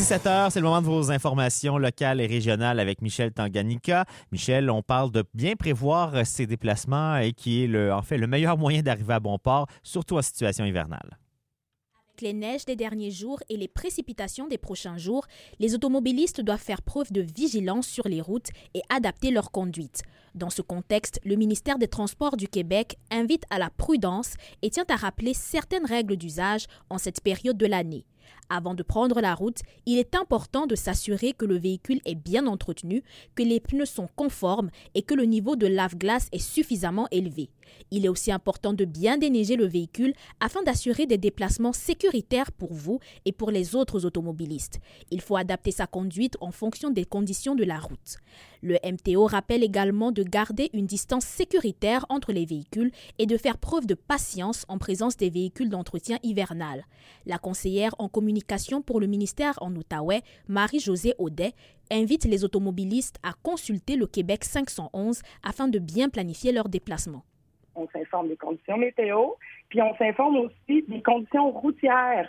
17h, c'est le moment de vos informations locales et régionales avec Michel Tanganyika. Michel, on parle de bien prévoir ses déplacements et qui est le meilleur moyen d'arriver à bon port, surtout en situation hivernale. Avec les neiges des derniers jours et les précipitations des prochains jours, les automobilistes doivent faire preuve de vigilance sur les routes et adapter leur conduite. Dans ce contexte, le ministère des Transports du Québec invite à la prudence et tient à rappeler certaines règles d'usage en cette période de l'année. Avant de prendre la route, il est important de s'assurer que le véhicule est bien entretenu, que les pneus sont conformes et que le niveau de lave-glace est suffisamment élevé. Il est aussi important de bien déneiger le véhicule afin d'assurer des déplacements sécuritaires pour vous et pour les autres automobilistes. Il faut adapter sa conduite en fonction des conditions de la route. Le MTO rappelle également de garder une distance sécuritaire entre les véhicules et de faire preuve de patience en présence des véhicules d'entretien hivernal. La conseillère en communication pour le ministère en Outaouais, Marie-Josée Audet, invite les automobilistes à consulter le Québec 511 afin de bien planifier leurs déplacements. On s'informe des conditions météo, puis on s'informe aussi des conditions routières.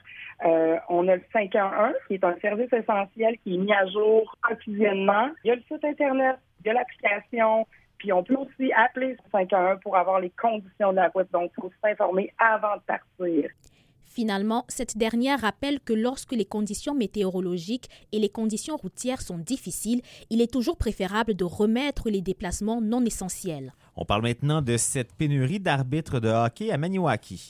On a le 511, qui est un service essentiel qui est mis à jour quotidiennement. Il y a le site Internet, il y a l'application, puis on peut aussi appeler ce 511 pour avoir les conditions de la route. Donc, il faut s'informer avant de partir. Finalement, cette dernière rappelle que lorsque les conditions météorologiques et les conditions routières sont difficiles, il est toujours préférable de remettre les déplacements non essentiels. On parle maintenant de cette pénurie d'arbitres de hockey à Maniwaki.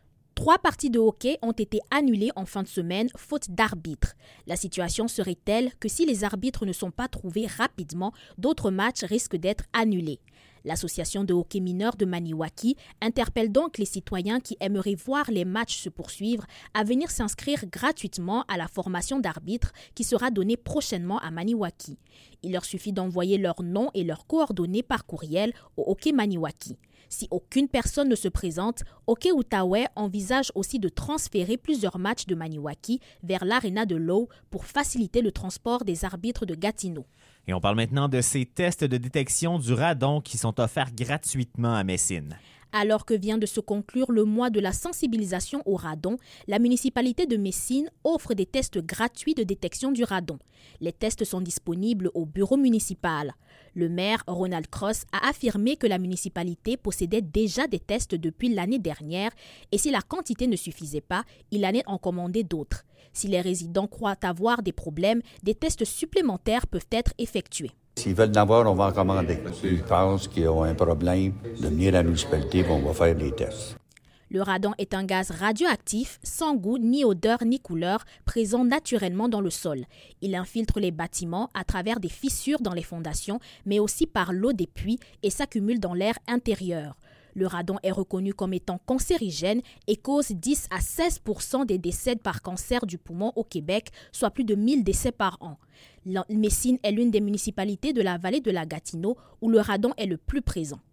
3 parties de hockey ont été annulées en fin de semaine, faute d'arbitres. La situation serait telle que si les arbitres ne sont pas trouvés rapidement, d'autres matchs risquent d'être annulés. L'Association de hockey mineur de Maniwaki interpelle donc les citoyens qui aimeraient voir les matchs se poursuivre à venir s'inscrire gratuitement à la formation d'arbitres qui sera donnée prochainement à Maniwaki. Il leur suffit d'envoyer leur nom et leurs coordonnées par courriel au Hockey Maniwaki. Si aucune personne ne se présente, Hockey Outaouais envisage aussi de transférer plusieurs matchs de Maniwaki vers l'Arena de l'Eau pour faciliter le transport des arbitres de Gatineau. Et on parle maintenant de ces tests de détection du radon qui sont offerts gratuitement à Messine. Alors que vient de se conclure le mois de la sensibilisation au radon, la municipalité de Messine offre des tests gratuits de détection du radon. Les tests sont disponibles au bureau municipal. Le maire Ronald Cross a affirmé que la municipalité possédait déjà des tests depuis l'année dernière et si la quantité ne suffisait pas, il allait en commander d'autres. Si les résidents croient avoir des problèmes, des tests supplémentaires peuvent être effectués. S'ils veulent en avoir, on va en commander. S'ils pensent qu'ils ont un problème, de venir à la municipalité, on va faire des tests. Le radon est un gaz radioactif, sans goût, ni odeur, ni couleur, présent naturellement dans le sol. Il infiltre les bâtiments à travers des fissures dans les fondations, mais aussi par l'eau des puits et s'accumule dans l'air intérieur. Le radon est reconnu comme étant cancérigène et cause 10 à 16% des décès par cancer du poumon au Québec, soit plus de 1000 décès par an. Messine est l'une des municipalités de la vallée de la Gatineau où le radon est le plus présent.